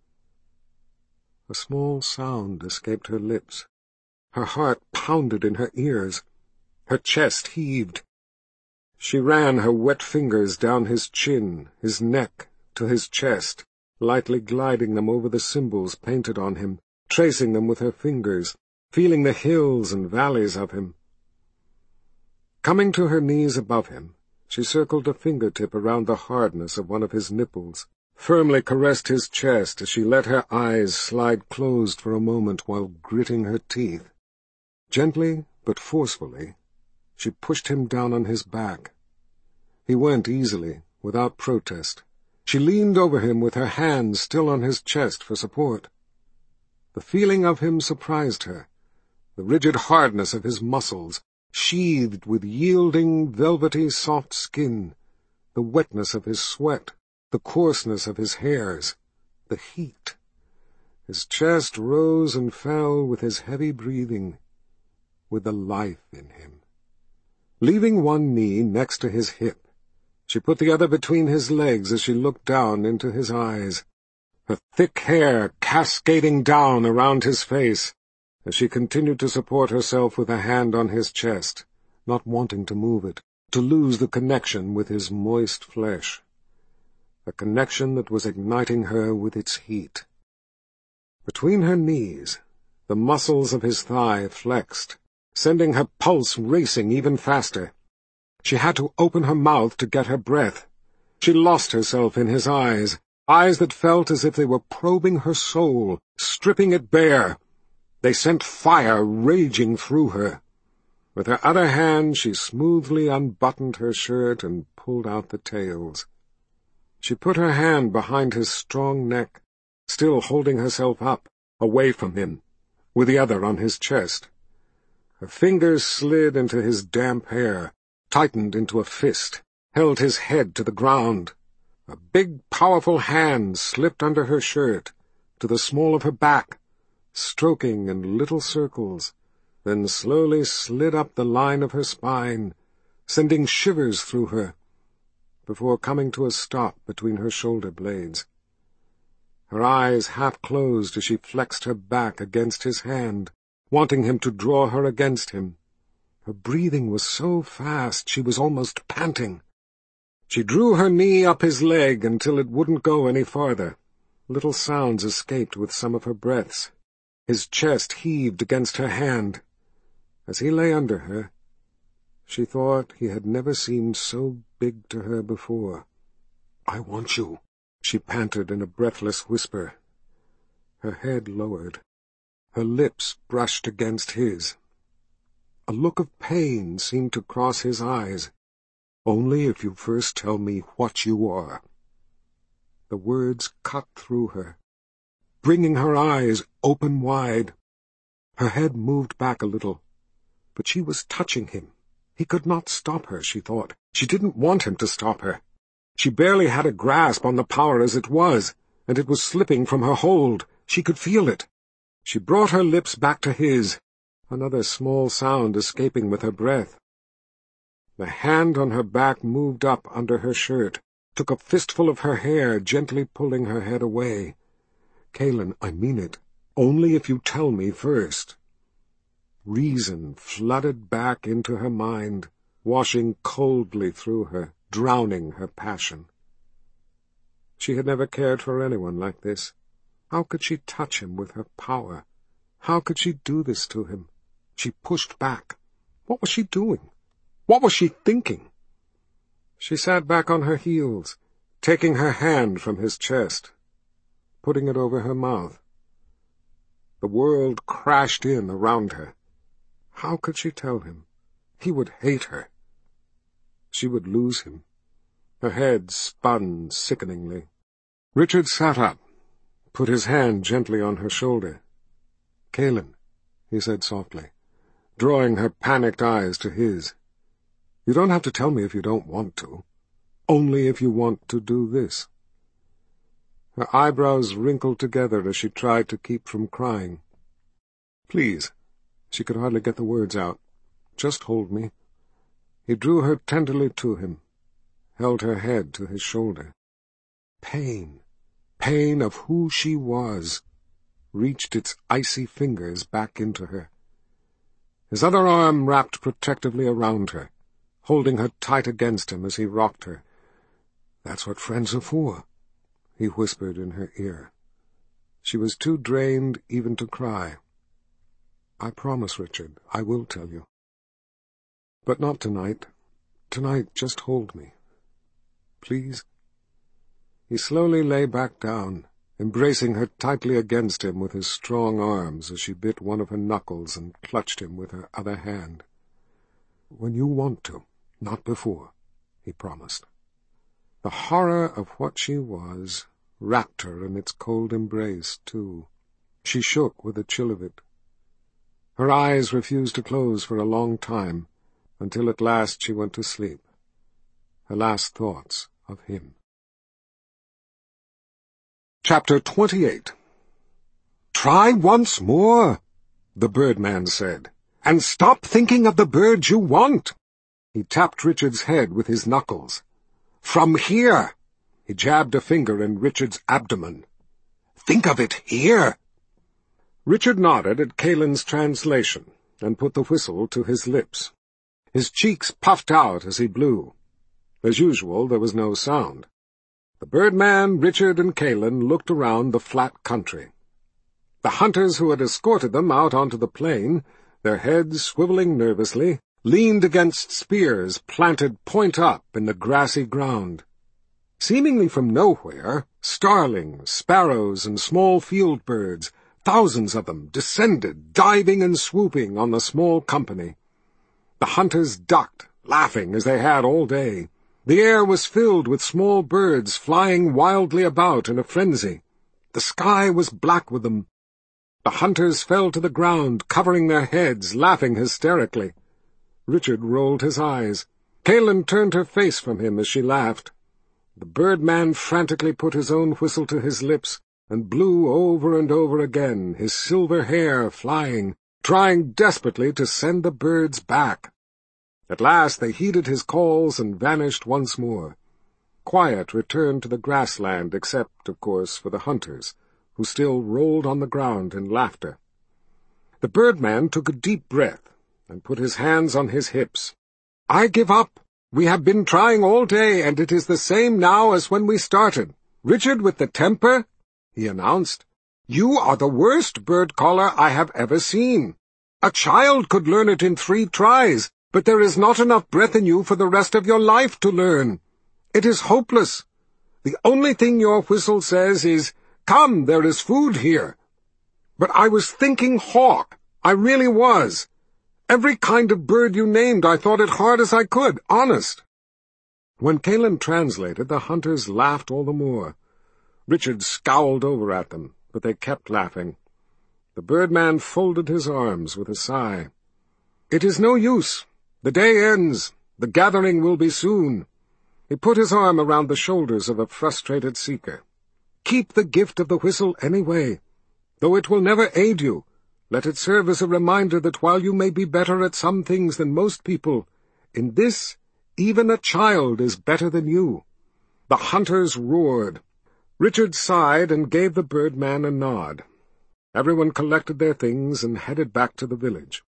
A small sound escaped her lips. Her heart pounded in her ears. Her chest heaved. She ran her wet fingers down his chin, his neck, to his chest, lightly gliding them over the symbols painted on him, tracing them with her fingers, feeling the hills and valleys of him. Coming to her knees above him, she circled a fingertip around the hardness of one of his nipples, firmly caressed his chest as she let her eyes slide closed for a moment while gritting her teeth. Gently but forcefully, she pushed him down on his back. He went easily, without protest. She leaned over him with her hands still on his chest for support. The feeling of him surprised her, the rigid hardness of his muscles, sheathed with yielding, velvety, soft skin, the wetness of his sweat, the coarseness of his hairs, the heat. His chest rose and fell with his heavy breathing, with the life in him. Leaving one knee next to his hip, She put the other between his legs as she looked down into his eyes, her thick hair cascading down around his face, as she continued to support herself with a hand on his chest, not wanting to move it, to lose the connection with his moist flesh, a connection that was igniting her with its heat. Between her knees, the muscles of his thigh flexed, sending her pulse racing even faster. She had to open her mouth to get her breath. She lost herself in his eyes that felt as if they were probing her soul, stripping it bare. They sent fire raging through her. With her other hand she smoothly unbuttoned her shirt and pulled out the tails. She put her hand behind his strong neck, still holding herself up, away from him, with the other on his chest. Her fingers slid into his damp hair, tightened into a fist, held his head to the ground. A big, powerful hand slipped under her shirt, to the small of her back, stroking in little circles, then slowly slid up the line of her spine, sending shivers through her, before coming to a stop between her shoulder blades. Her eyes half closed as she flexed her back against his hand, wanting him to draw her against him. Her breathing was so fast she was almost panting. She drew her knee up his leg until it wouldn't go any farther. Little sounds escaped with some of her breaths. His chest heaved against her hand. As he lay under her, she thought he had never seemed so big to her before. "I want you," she panted in a breathless whisper. Her head lowered. Her lips brushed against his. A look of pain seemed to cross his eyes. "Only if you first tell me what you are." The words cut through her, bringing her eyes open wide. Her head moved back a little, but she was touching him. He could not stop her, she thought. She didn't want him to stop her. She barely had a grasp on the power as it was, and it was slipping from her hold. She could feel it. She brought her lips back to his, another small sound escaping with her breath. The hand on her back moved up under her shirt, took a fistful of her hair, gently pulling her head away. "Kalin, I mean it. Only if you tell me first." Reason flooded back into her mind, washing coldly through her, drowning her passion. She had never cared for anyone like this. How could she touch him with her power? How could she do this to him? She pushed back. What was she doing? What was she thinking? She sat back on her heels, taking her hand from his chest, putting it over her mouth. The world crashed in around her. How could she tell him? He would hate her. She would lose him. Her head spun sickeningly. Richard sat up, put his hand gently on her shoulder. "Kalin," he said softly, drawing her panicked eyes to his. "You don't have to tell me if you don't want to. Only if you want to do this." Her eyebrows wrinkled together as she tried to keep from crying. "Please." She could hardly get the words out. "Just hold me." He drew her tenderly to him, held her head to his shoulder. Pain of who she was, reached its icy fingers back into her. His other arm wrapped protectively around her, holding her tight against him as he rocked her. "That's what friends are for," he whispered in her ear. She was too drained even to cry. "I promise, Richard, I will tell you. But not tonight. Tonight, just hold me. Please?" He slowly lay back down, embracing her tightly against him with his strong arms as she bit one of her knuckles and clutched him with her other hand. "When you want to, not before," he promised. The horror of what she was wrapped her in its cold embrace, too. She shook with the chill of it. Her eyes refused to close for a long time, until at last she went to sleep, her last thoughts of him. Chapter 28. "Try once more," the birdman said, "and stop thinking of the bird you want." He tapped Richard's head with his knuckles. From here." He jabbed a finger in Richard's abdomen. "Think of it here." Richard nodded at Kalen's translation and put the whistle to his lips. His cheeks puffed out as he blew. As usual, there was no sound. The Birdman, Richard, and Kalen looked around the flat country. The hunters who had escorted them out onto the plain, their heads swiveling nervously, leaned against spears planted point up in the grassy ground. Seemingly from nowhere, starlings, sparrows, and small field birds, thousands of them, descended, diving and swooping on the small company. The hunters ducked, laughing as they had all day. The air was filled with small birds flying wildly about in a frenzy. The sky was black with them. The hunters fell to the ground, covering their heads, laughing hysterically. Richard rolled his eyes. Kalen turned her face from him as she laughed. The Birdman frantically put his own whistle to his lips and blew over and over again, his silver hair flying, trying desperately to send the birds back. At last they heeded his calls and vanished once more. Quiet returned to the grassland, except, of course, for the hunters, who still rolled on the ground in laughter. The Birdman took a deep breath and put his hands on his hips. "I give up. We have been trying all day, and it is the same now as when we started. Richard with the temper," he announced. "You are the worst bird-caller I have ever seen. A child could learn it in 3 tries, but there is not enough breath in you for the rest of your life to learn. It is hopeless. The only thing your whistle says is, 'Come, there is food here.' But I was thinking hawk. I really was. Every kind of bird you named, I thought it hard as I could, honest." When Kalen translated, the hunters laughed all the more. Richard scowled over at them, but they kept laughing. The Birdman folded his arms with a sigh. "It is no use. The day ends. The gathering will be soon." He put his arm around the shoulders of the frustrated seeker. "Keep the gift of the whistle anyway. Though it will never aid you, let it serve as a reminder that while you may be better at some things than most people, in this, even a child is better than you." The hunters roared. Richard sighed and gave the Birdman a nod. Everyone collected their things and headed back to the village.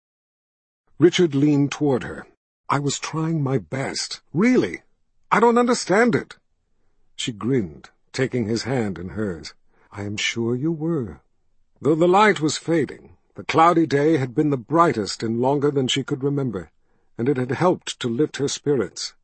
Richard leaned toward her. "I was trying my best. Really. I don't understand it." She grinned, taking his hand in hers. "I am sure you were." Though the light was fading, the cloudy day had been the brightest in longer than she could remember, and it had helped to lift her spirits.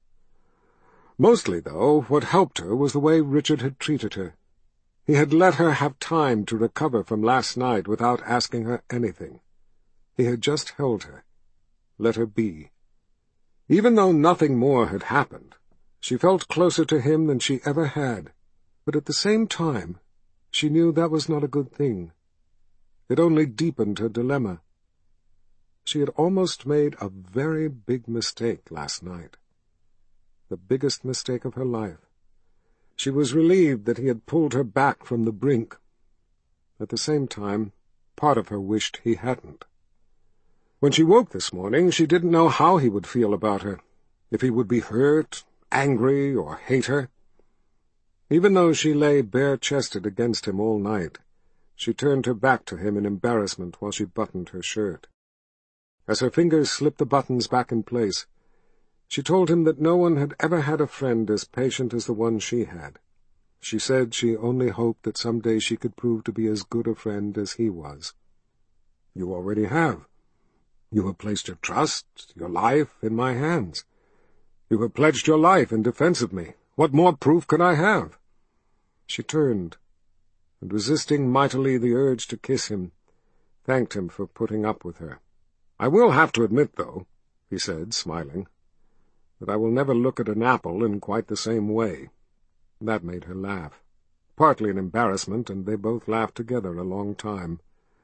Mostly, though, what helped her was the way Richard had treated her. He had let her have time to recover from last night without asking her anything. He had just held her, let her be. Even though nothing more had happened, she felt closer to him than she ever had, but at the same time, she knew that was not a good thing. It only deepened her dilemma. She had almost made a very big mistake last night. The biggest mistake of her life. She was relieved that he had pulled her back from the brink. At the same time, part of her wished he hadn't. When she woke this morning, she didn't know how he would feel about her, if he would be hurt, angry, or hate her. Even though she lay bare-chested against him all night, she turned her back to him in embarrassment while she buttoned her shirt. As her fingers slipped the buttons back in place, she told him that no one had ever had a friend as patient as the one she had. She said she only hoped that someday she could prove to be as good a friend as he was. "You already have. You have placed your trust, your life, in my hands. You have pledged your life in defense of me. What more proof could I have?" She turned, and resisting mightily the urge to kiss him, thanked him for putting up with her. "I will have to admit, though," he said, smiling, "that I will never look at an apple in quite the same way." That made her laugh, partly in embarrassment, and they both laughed together a long time.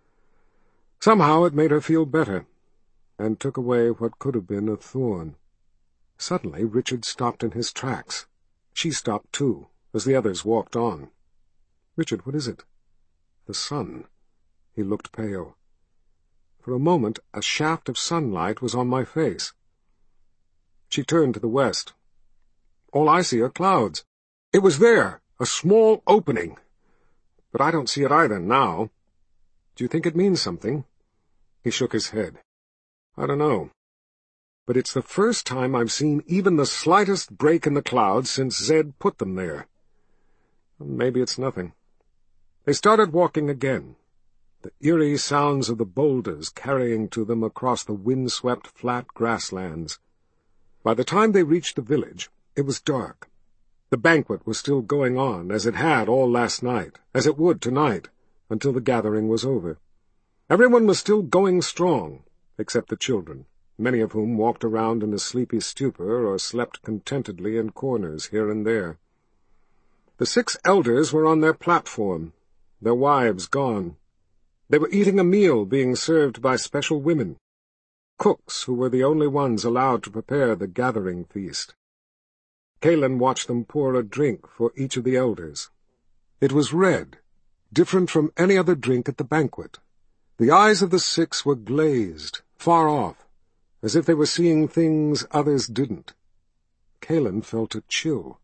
Somehow it made her feel better, and took away what could have been a thorn. Suddenly Richard stopped in his tracks. She stopped too, as the others walked on. "Richard, what is it?" "The sun." He looked pale. For a moment a shaft of sunlight was on my face. She turned to the west. All I see are clouds. It was there, a small opening. But I don't see it either now. Do you think it means something? He shook his head. I don't know. But it's the first time I've seen even the slightest break in the clouds since Zed put them there. Maybe it's nothing. They started walking again, the eerie sounds of the boulders carrying to them across the wind-swept flat grasslands. By the time they reached the village, it was dark. The banquet was still going on, as it had all last night, as it would tonight, until the gathering was over. Everyone was still going strong, except the children, many of whom walked around in a sleepy stupor or slept contentedly in corners here and there. The 6 elders were on their platform, their wives gone. They were eating a meal being served by special women, cooks who were the only ones allowed to prepare the gathering feast. Kaelin watched them pour a drink for each of the elders. It was red, different from any other drink at the banquet. The eyes of the 6 were glazed, far off, as if they were seeing things others didn't. Kaelin felt a chill.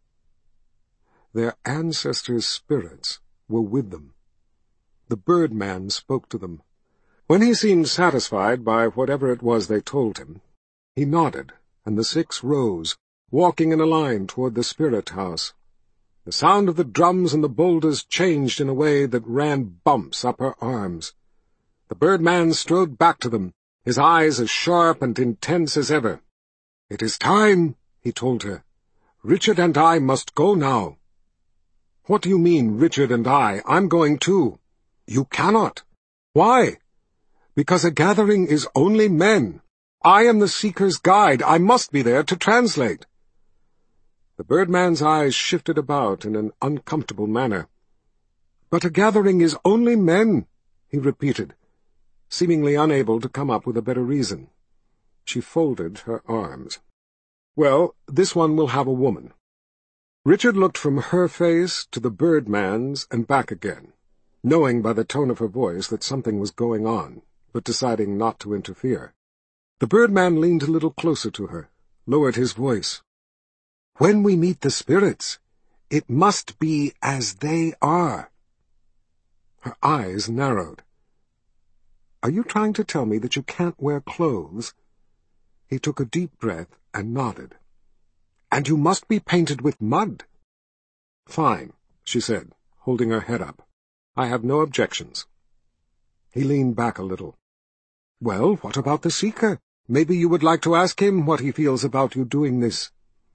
Their ancestors' spirits were with them. The Birdman spoke to them. When he seemed satisfied by whatever it was they told him, he nodded, and the 6 rose, walking in a line toward the spirit house. The sound of the drums and the boulders changed in a way that ran bumps up her arms. The Birdman strode back to them, his eyes as sharp and intense as ever. "It is time," he told her. "Richard and I must go now." "What do you mean, Richard and I? I'm going too." "You cannot." "Why?" "Because a gathering is only men. I am the Seeker's guide. I must be there to translate." The Birdman's eyes shifted about in an uncomfortable manner. "But a gathering is only men," he repeated, seemingly unable to come up with a better reason. She folded her arms. "Well, this one will have a woman." Richard looked from her face to the Birdman's and back again, knowing by the tone of her voice that something was going on, but deciding not to interfere. The Birdman leaned a little closer to her, lowered his voice. "When we meet the spirits, it must be as they are." Her eyes narrowed. "Are you trying to tell me that you can't wear clothes?" He took a deep breath and nodded. "And you must be painted with mud." "Fine," she said, holding her head up. "I have no objections." He leaned back a little. "Well, what about the Seeker? Maybe you would like to ask him what he feels about you doing this."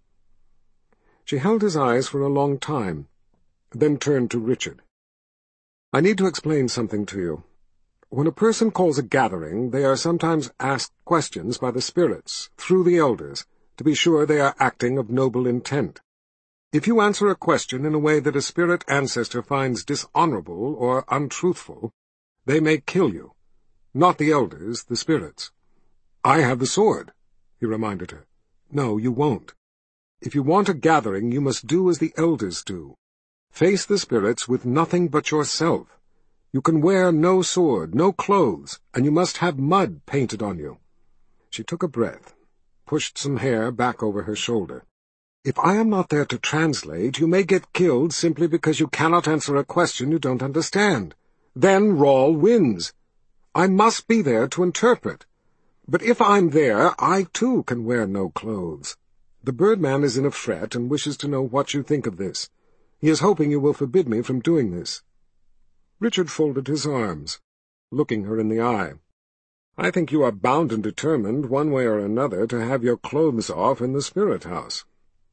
She held his eyes for a long time, then turned to Richard. "I need to explain something to you. When a person calls a gathering, they are sometimes asked questions by the spirits, through the elders, to be sure they are acting of noble intent. If you answer a question in a way that a spirit ancestor finds dishonorable or untruthful, they may kill you. Not the elders, the spirits. "I have the sword," he reminded her. "No, you won't. If you want a gathering, you must do as the elders do. Face the spirits with nothing but yourself. You can wear no sword, no clothes, and you must have mud painted on you." She took a breath, pushed some hair back over her shoulder. "If I am not there to translate, you may get killed simply because you cannot answer a question you don't understand. Then Rawl wins. I must be there to interpret. But if I'm there, I too can wear no clothes. The Birdman is in a fret and wishes to know what you think of this. He is hoping you will forbid me from doing this." Richard folded his arms, looking her in the eye. "I think you are bound and determined, one way or another, to have your clothes off in the spirit house."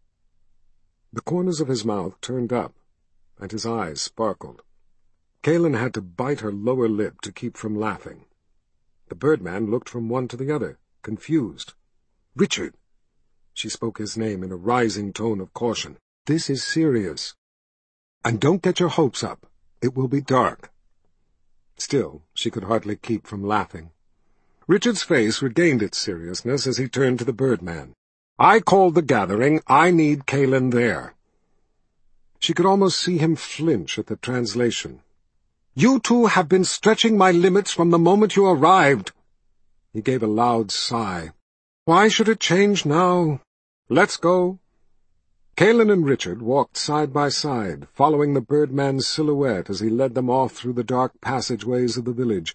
The corners of his mouth turned up, and his eyes sparkled. Kaelin had to bite her lower lip to keep from laughing. The Birdman looked from one to the other, confused. "Richard!" She spoke his name in a rising tone of caution. "This is serious. And don't get your hopes up. It will be dark." Still, she could hardly keep from laughing. Richard's face regained its seriousness as he turned to the Birdman. "I called the gathering. I need Kaelin there." She could almost see him flinch at the translation. "You two have been stretching my limits from the moment you arrived." He gave a loud sigh. "Why should it change now? Let's go." Kalin and Richard walked side by side, following the birdman's silhouette as he led them off through the dark passageways of the village,